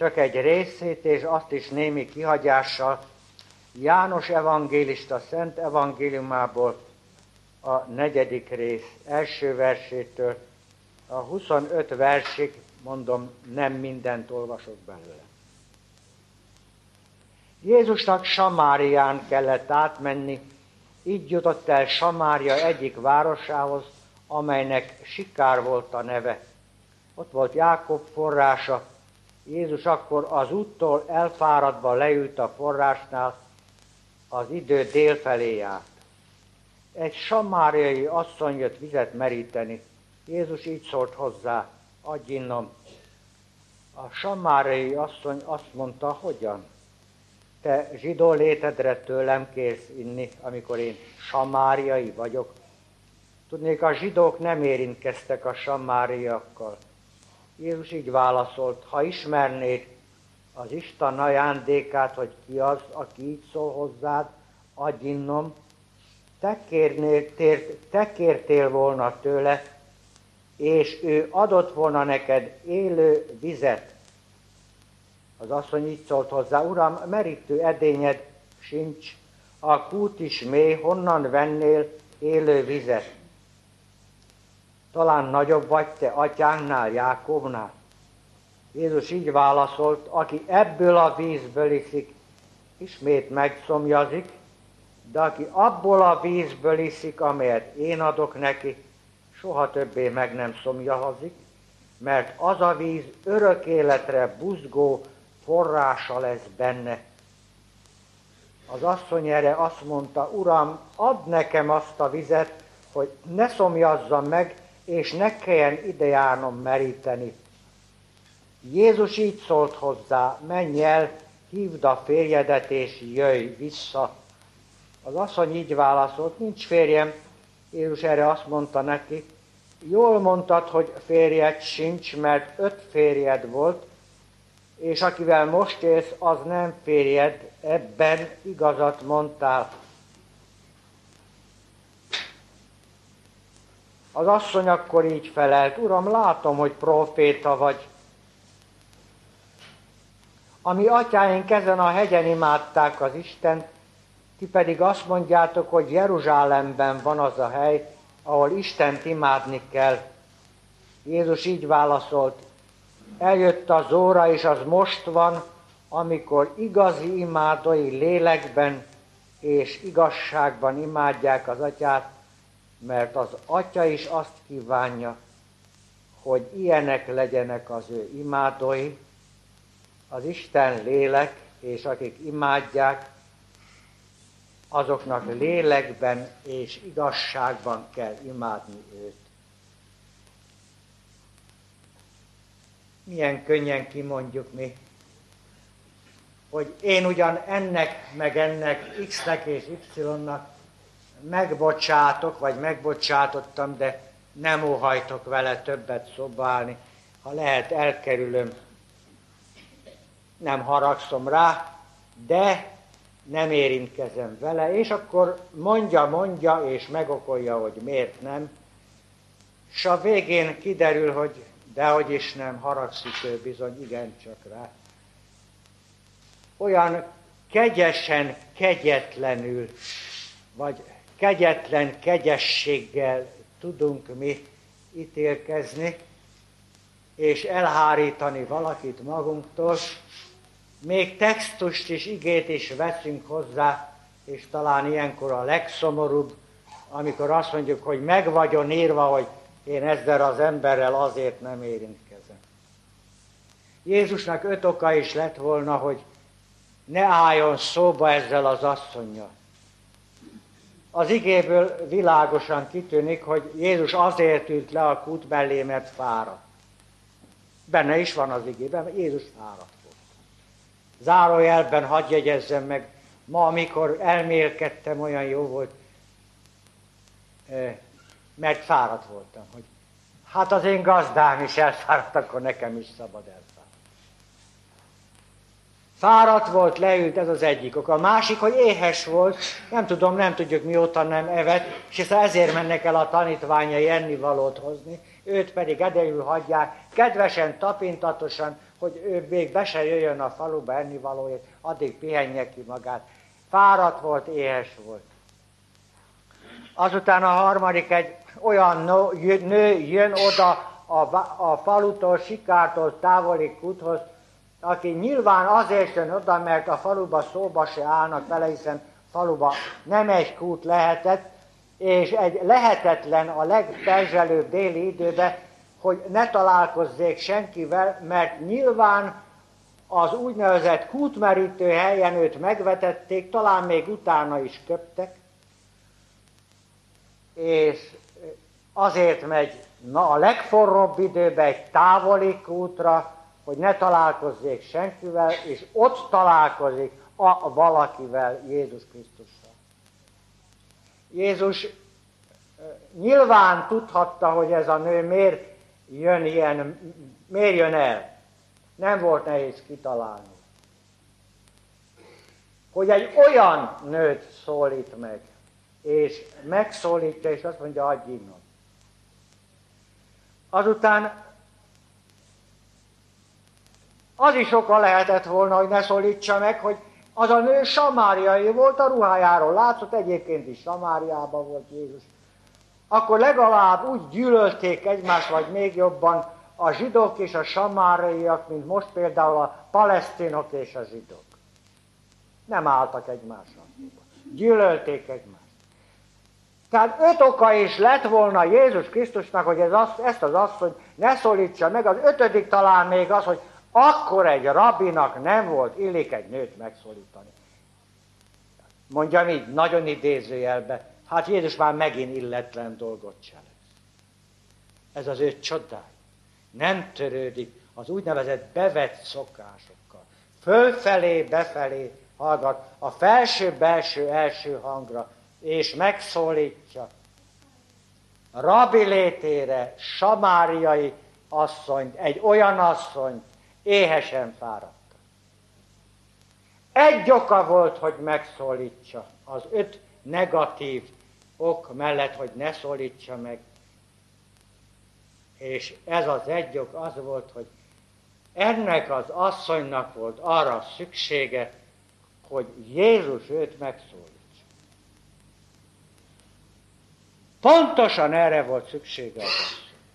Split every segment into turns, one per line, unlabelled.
csak egy részét, és azt is némi kihagyással János evangélista Szent Evangéliumából a 4. rész első versétől a 25 versig, mondom, nem mindent olvasok belőle. Jézusnak Samárián kellett átmenni, így jutott el Samária egyik városához, amelynek Sikár volt a neve. Ott volt Jákob forrása. Jézus akkor az úttól elfáradva leült a forrásnál, az idő délfelé járt. Egy samáriai asszony jött vizet meríteni. Jézus így szólt hozzá, adj innom. A samáriai asszony azt mondta, hogyan? Te zsidó létedre tőlem kérsz inni, amikor én samáriai vagyok. Tudnék, a zsidók nem érintkeztek a samáriakkal. Jézus így válaszolt, ha ismernéd az Isten ajándékát, hogy ki az, aki így szól hozzád, adj innom, te kértél volna tőle, és ő adott volna neked élő vizet. Az asszony így szólt hozzá, Uram, merítő edényed sincs, a kút is mély, honnan vennél élő vizet? Talán nagyobb vagy te atyánknál, Jákobnál? Jézus így válaszolt, aki ebből a vízből iszik, ismét megszomjazik, de aki abból a vízből iszik, amelyet én adok neki, soha többé meg nem szomjazik, mert az a víz örök életre buzgó forrása lesz benne. Az asszony erre azt mondta, Uram, add nekem azt a vizet, hogy ne szomjazzam meg, és ne kelljen ide járnom meríteni. Jézus így szólt hozzá, menj el, hívd a férjedet, és jöjj vissza. Az asszony így válaszolt, nincs férjem. Jézus erre azt mondta neki, jól mondtad, hogy férjed sincs, mert 5 férjed volt, és akivel most élsz, az nem férjed, ebben igazat mondtál. Az asszony akkor így felelt, Uram, látom, hogy próféta vagy. A mi atyáink ezen a hegyen imádták az Istent, ti pedig azt mondjátok, hogy Jeruzsálemben van az a hely, ahol Istent imádni kell. Jézus így válaszolt, eljött az óra, és az most van, amikor igazi imádói lélekben és igazságban imádják az atyát, mert az atya is azt kívánja, hogy ilyenek legyenek az ő imádói, az Isten lélek, és akik imádják, azoknak lélekben és igazságban kell imádni őt. Milyen könnyen kimondjuk mi, hogy én ugyan ennek, meg ennek, X-nek és Y-nak megbocsátok, vagy megbocsátottam, de nem óhajtok vele többet szobálni. Ha lehet, elkerülöm, nem haragszom rá, de nem érintkezem vele, és akkor mondja, és megokolja, hogy miért nem. És a végén kiderül, hogy dehogy is nem, haragszik ő bizony, igencsak rá. Olyan kegyesen, kegyetlenül, vagy kegyetlen kegyességgel tudunk mi ítélkezni, és elhárítani valakit magunktól, még textust és igét is veszünk hozzá, és talán ilyenkor a legszomorúbb, amikor azt mondjuk, hogy meg vagyon írva, hogy én ezzel az emberrel azért nem érintkezem. Jézusnak 5 oka is lett volna, hogy ne álljon szóba ezzel az asszonnyal. Az igéből világosan kitűnik, hogy Jézus azért ült le a kút mellé, mert fáradt. Benne is van az igében, Jézus fáradt volt. Zárójelben hadd jegyezzem meg, ma, amikor elmélkedtem, olyan jó volt, mert fáradt voltam, hogy hát az én gazdám is elfáradt, akkor nekem is szabad elfáradt. Fáradt volt, leült, ez az egyik ok. A másik, hogy éhes volt, nem tudjuk mióta nem evett, és ezért mennek el a tanítványai ennivalót hozni, őt pedig edegyül hagyják, kedvesen, tapintatosan, hogy ő még be se jöjjön a faluba ennivalóért, addig pihenje ki magát. Fáradt volt, éhes volt. Azután a harmadik, egy olyan nő jön oda a falutól, Sikártól távoli kúthoz, aki nyilván azért jön oda, mert a faluba szóba se állnak vele, hiszen faluba nem egy kút lehetett, és egy lehetetlen a legperzselőbb déli időben, hogy ne találkozzék senkivel, mert nyilván az úgynevezett kútmerítő helyen őt megvetették, talán még utána is köptek, és azért megy a legforróbb időben egy távoli kútra, hogy ne találkozzék senkivel, és ott találkozik a valakivel, Jézus Krisztussal. Jézus nyilván tudhatta, hogy ez a nő miért jön el. Nem volt nehéz kitalálni. Hogy egy olyan nőt szólít meg, és megszólítja, és azt mondja, adj innom. Azután az is oka lehetett volna, hogy ne szólítsa meg, hogy az a nő samáriai volt, a ruhájáról látszott, egyébként is Samáriában volt Jézus. Akkor legalább úgy gyűlölték egymást, vagy még jobban a zsidók és a samáriaiak, mint most például a palesztinok és a zsidók. Nem álltak egymásra. Gyűlölték egymást. Tehát 5 oka is lett volna Jézus Krisztusnak, hogy ezt az asszonyt ne szólítsa meg. Az 5. talán még az, hogy akkor egy rabinak nem volt illik egy nőt megszólítani. Mondjam így, nagyon idézőjelbe, hát Jézus már megint illetlen dolgot cselez. Ez az ő csodája. Nem törődik az úgynevezett bevett szokásokkal. Fölfelé, befelé hallgat a felső-belső első hangra, és megszólítja. Rabi létére samáriai asszonyt, egy olyan asszonyt, éhesen fáradta. Egy oka volt, hogy megszólítsa, az 5 negatív ok mellett, hogy ne szólítsa meg. És ez az egy ok az volt, hogy ennek az asszonynak volt arra szüksége, hogy Jézus őt megszólítsa. Pontosan erre volt szüksége az asszony.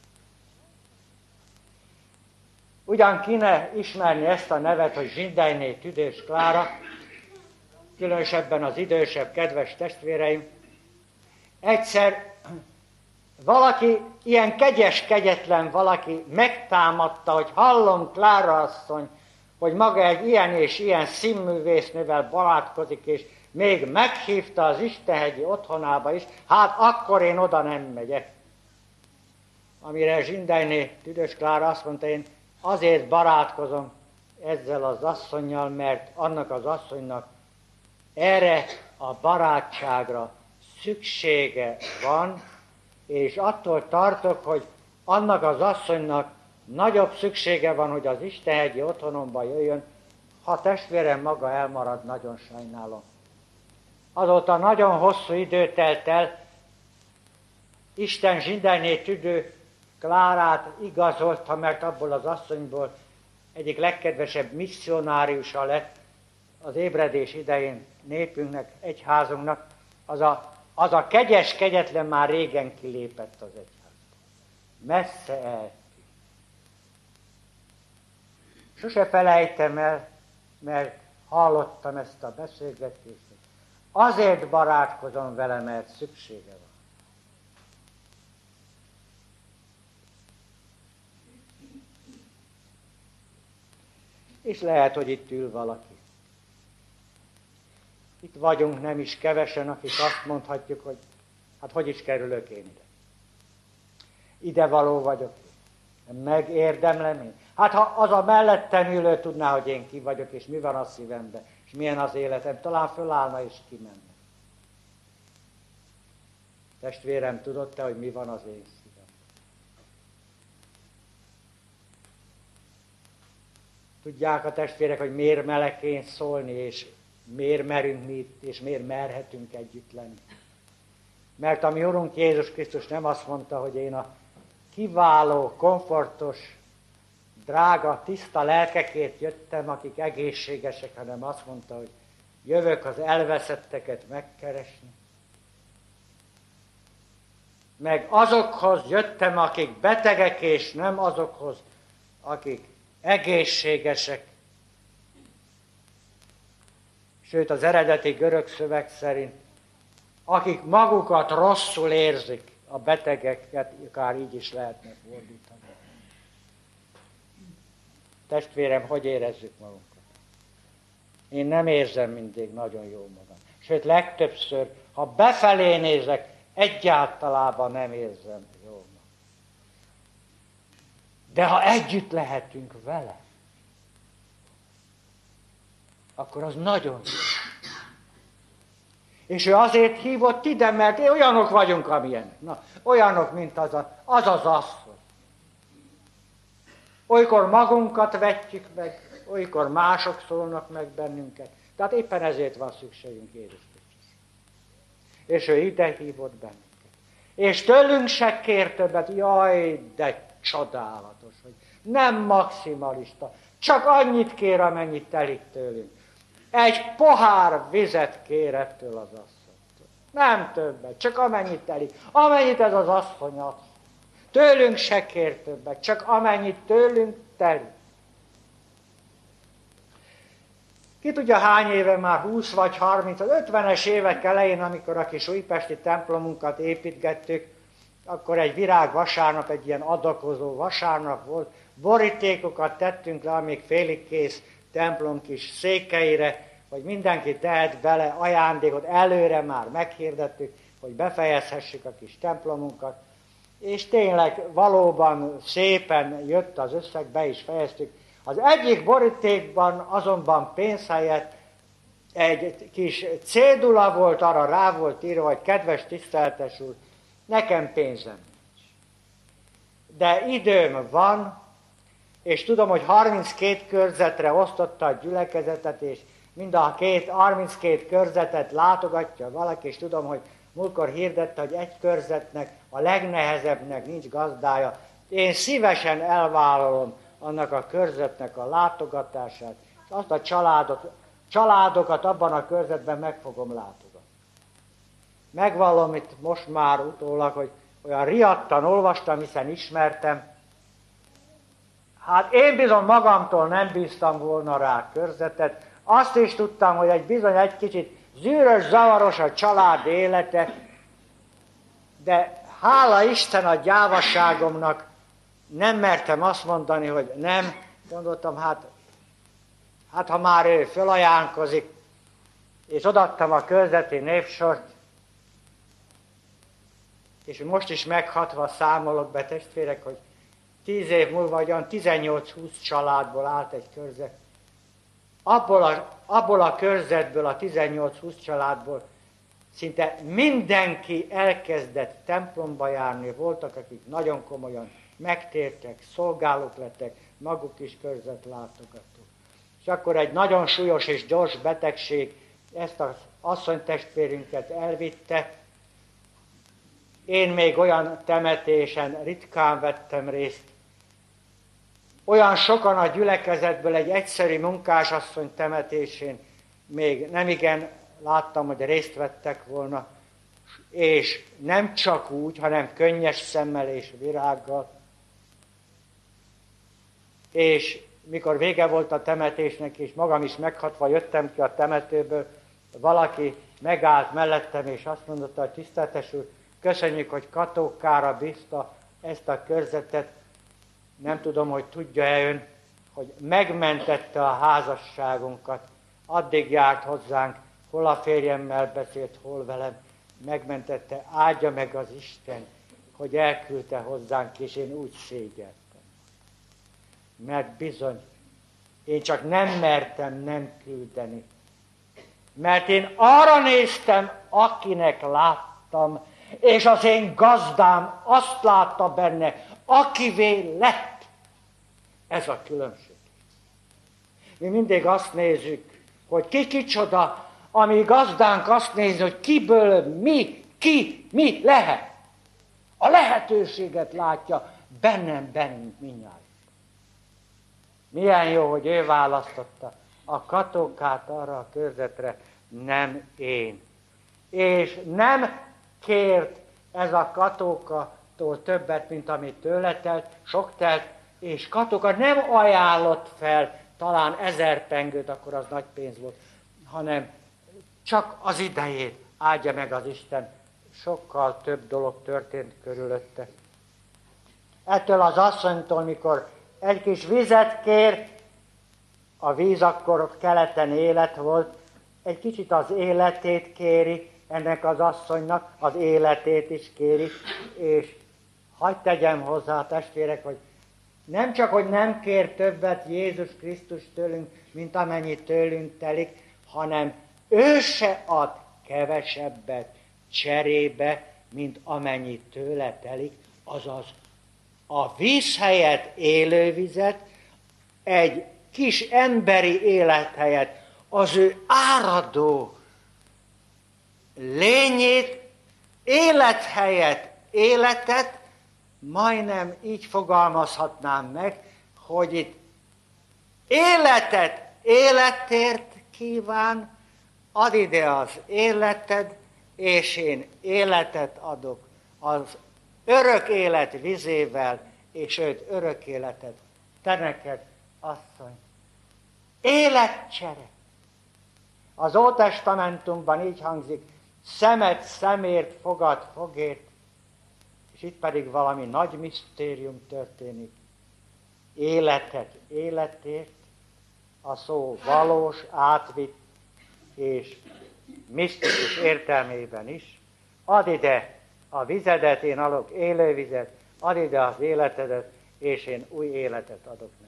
Ugyan kéne ismerni ezt a nevet, hogy Zsindelyné Tüdős Klára, különösebben az idősebb kedves testvéreim. Egyszer valaki, ilyen kegyes, kegyetlen valaki megtámadta, hogy hallom, Klára asszony, hogy maga egy ilyen és ilyen színművésznővel barátkozik, és még meghívta az Istenhegyi otthonába is, hát akkor én oda nem megyek. Amire Zsindelyné Tüdős Klára azt mondta, én azért barátkozom ezzel az asszonnyal, mert annak az asszonynak erre a barátságra szüksége van, és attól tartok, hogy annak az asszonynak nagyobb szüksége van, hogy az Istenhegyi otthonomba jöjjön, ha testvérem maga elmarad, nagyon sajnálom. Azóta nagyon hosszú idő telt el, Isten Zsindelyné Tüdő Klárát igazolta, mert abból az asszonyból egyik legkedvesebb misszionáriusa lett az ébredés idején népünknek, egyházunknak. Az a kegyes, kegyetlen már régen kilépett az egyházba. Messze el. Sose felejtem el, mert hallottam ezt a beszélgetést. Azért barátkozom vele, mert szüksége van. És lehet, hogy itt ül valaki. Itt vagyunk nem is kevesen, akik azt mondhatjuk, hogy hát hogy is kerülök én ide. Ide való vagyok. Megérdemlem én. Hát ha az a mellettem ülő tudná, hogy én ki vagyok, és mi van a szívemben, és milyen az életem, talán fölállna és kimenne. Testvérem, tudod te, hogy mi van az én szívemben? Tudják a testvérek, hogy miért melekén szólni, és miért merünk mi itt, és miért merhetünk együtt lenni. Mert a mi Urunk Jézus Krisztus nem azt mondta, hogy én a kiváló, komfortos, drága, tiszta lelkekért jöttem, akik egészségesek, hanem azt mondta, hogy jövök az elveszetteket megkeresni. Meg azokhoz jöttem, akik betegek, és nem azokhoz, akik egészségesek. Sőt, az eredeti görög szöveg szerint, akik magukat rosszul érzik, a betegeket akár így is lehetne fordítani. Testvérem, hogy érezzük magunkat? Én nem érzem mindig nagyon jól magam. Sőt, legtöbbször, ha befelé nézek, egyáltalában nem érzem jól magam. De ha együtt lehetünk vele, akkor az nagyon jó. És ő azért hívott ide, mert olyanok vagyunk, amilyenek. Na, olyanok, mint az asszony. Olykor magunkat vetjük meg, olykor mások szólnak meg bennünket. Tehát éppen ezért van szükségünk Jézus Krisztusra. És ő ide hívott bennünket. És tőlünk se kér többet, jaj, de csodálatos, hogy nem maximalista, csak annyit kér, amennyit telik tőlünk. Egy pohár vizet kér ettől az asszonytól. Nem többet, csak amennyit telik. Amennyit ez az asszony ad. Tőlünk se kér többet, csak amennyit tőlünk telik. Ki tudja hány éve már, 20 vagy 30, az 50-es évek elején, amikor a kis újpesti templomunkat építgettük, akkor egy virágvasárnap, egy ilyen adakozó vasárnap volt, borítékokat tettünk le, amíg félig kész templom kis székeire, hogy mindenki tehet bele ajándékot, előre már meghirdettük, hogy befejezhessük a kis templomunkat, és tényleg valóban szépen jött az összeg, be is fejeztük. Az egyik borítékban azonban pénz helyett egy kis cédula volt, arra rá volt írva, hogy kedves tiszteletes úr, nekem pénzem nincs. De időm van, és tudom, hogy 32 körzetre osztotta a gyülekezetet, és mind a 32 körzetet látogatja valaki, és tudom, hogy múltkor hirdette, hogy egy körzetnek, a legnehezebbnek nincs gazdája. Én szívesen elvállalom annak a körzetnek a látogatását, és azt a családokat abban a körzetben meg fogom látogatni. Megvallom itt most már utólag, hogy olyan riadtan olvastam, hiszen ismertem. Hát én bizony magamtól nem bíztam volna rá körzetet. Azt is tudtam, hogy egy kicsit zűrös, zavaros a család élete, de hála Isten a gyávaságomnak nem mertem azt mondani, hogy nem. Gondoltam, hát ha már ő fölajánlkozik, és odaadtam a körzeti névsort, és most is meghatva számolok be, testvérek, hogy 10 év múlva olyan 18-20 családból állt egy körzet. Abból a körzetből, a 18-20 családból szinte mindenki elkezdett templomba járni, voltak, akik nagyon komolyan megtértek, szolgálók lettek, maguk is körzetlátogatók. És akkor egy nagyon súlyos és gyors betegség ezt az asszonytestvérünket elvitte. Én még olyan temetésen ritkán vettem részt. Olyan sokan a gyülekezetből egy egyszerű munkásasszony temetésén még nemigen láttam, hogy részt vettek volna, és nem csak úgy, hanem könnyes szemmel és virággal. És mikor vége volt a temetésnek, és magam is meghatva jöttem ki a temetőből, valaki megállt mellettem, és azt mondotta, hogy tiszteletes úr, köszönjük, hogy Katókára bízta ezt a körzetet. Nem tudom, hogy tudja-e ön, hogy megmentette a házasságunkat. Addig járt hozzánk, hol a férjemmel beszélt, hol velem. Megmentette, áldja meg az Isten, hogy elküldte hozzánk, és én úgy szégyeltem. Mert bizony, én csak nem mertem nem küldeni. Mert én arra néztem, akinek láttam, és az én gazdám azt látta benne, akivé lett. Ez a különbség. Mi mindig azt nézzük, hogy ki kicsoda, ami gazdánk azt nézi, hogy kiből mi lehet. A lehetőséget látja bennünk mindjárt. Milyen jó, hogy ő választotta a katókát arra a körzetre, nem én. És nem kért ez a katókatól többet, mint amit tőle telt, sok telt, és Katóka nem ajánlott fel talán 1000 pengőt, akkor az nagy pénz volt, hanem csak az idejét áldja meg az Isten. Sokkal több dolog történt körülötte. Ettől az asszonytól, mikor egy kis vizet kér, a víz akkor keleten élet volt, egy kicsit az életét kéri, ennek az asszonynak az életét is kéri, és hadd tegyem hozzá, testvérek, hogy nem csak, hogy nem kér többet Jézus Krisztus tőlünk, mint amennyi tőlünk telik, hanem ő se ad kevesebbet cserébe, mint amennyi tőle telik, azaz a víz helyett élővizet, egy kis emberi élet helyett az ő áradó lényét, élet helyett életet, majdnem így fogalmazhatnám meg, hogy itt életért kíván, add ide az életed, és én életet adok az örök élet vizével, és őt örök életet. Te neked, asszony, életcsere. Az Ótestamentumban így hangzik, szemet szemért, fogad fogért, és itt pedig valami nagy misztérium történik. Életet életért, a szó valós, átvitt és misztikus értelmében is. Add ide a vizedet, én adok élővizet, add ide az életedet, és én új életet adok meg.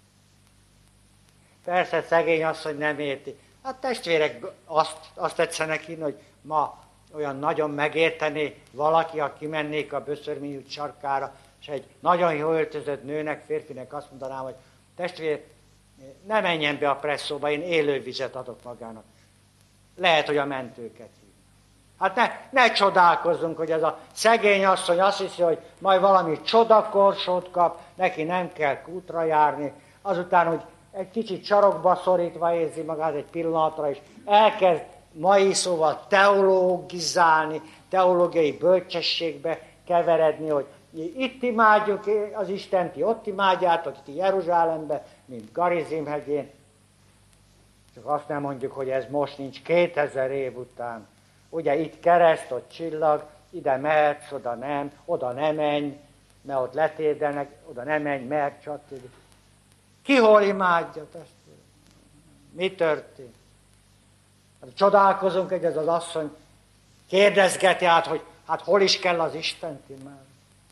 Persze szegény asszony nem érti. Hát testvérek, azt tetszenek hinni, hogy ma olyan nagyon megértené valaki, aki mennék a Böszörmény út sarkára, és egy nagyon jól öltözött nőnek, férfinek azt mondanám, hogy testvér, ne menjen be a presszóba, én élővizet adok magának. Lehet, hogy a mentőket hív. Hát ne csodálkozzunk, hogy ez a szegény asszony azt hiszi, hogy majd valami csodakorsót kap, neki nem kell kútra járni, azután, hogy egy kicsit sarokba szorítva érzi magát egy pillanatra, és elkezd mai szóval teológizálni, teológiai bölcsességbe keveredni, hogy itt imádjuk az Istent, ti ott imádjátok, ti Jeruzsálembe, mint Garizim hegyén. Csak azt nem mondjuk, hogy ez most nincs 2000 év után. Ugye itt kereszt, ott csillag, ide mehetsz, oda nem menj, mert ott letérdelnek, oda nem menj, mert stb. Ki hol imádja, testvére? Mi történt? Hát csodálkozunk, hogy ez az asszony kérdezgeti át, hogy hát hol is kell az Istent imádni.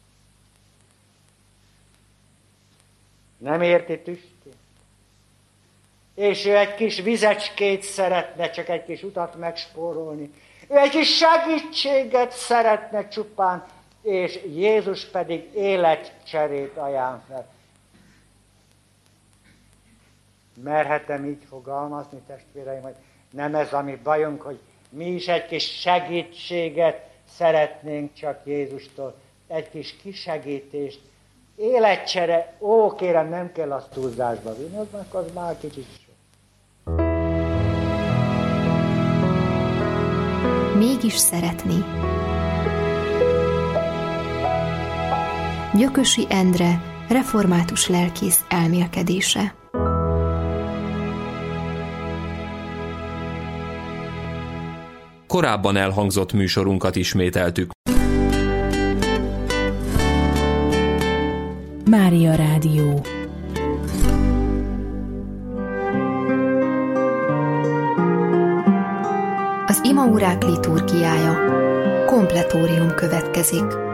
Nem érti tüstén. És ő egy kis vizecskét szeretne, csak egy kis utat megspórolni. Ő egy kis segítséget szeretne csupán, és Jézus pedig életcserét ajánl fel. Merhetem így fogalmazni, testvéreim, hogy nem ez a mi bajunk, hogy mi is egy kis segítséget szeretnénk csak Jézustól, egy kis kisegítést, életcsere, kérem, nem kell azt túlzásba vinni, az már kicsit sok.
Mégis szeretni. Gyökösi Endre, református lelkész elmélkedése.
Korábban elhangzott műsorunkat ismételtük.
Mária Rádió.
Az imaórák liturgiája. Kompletórium következik.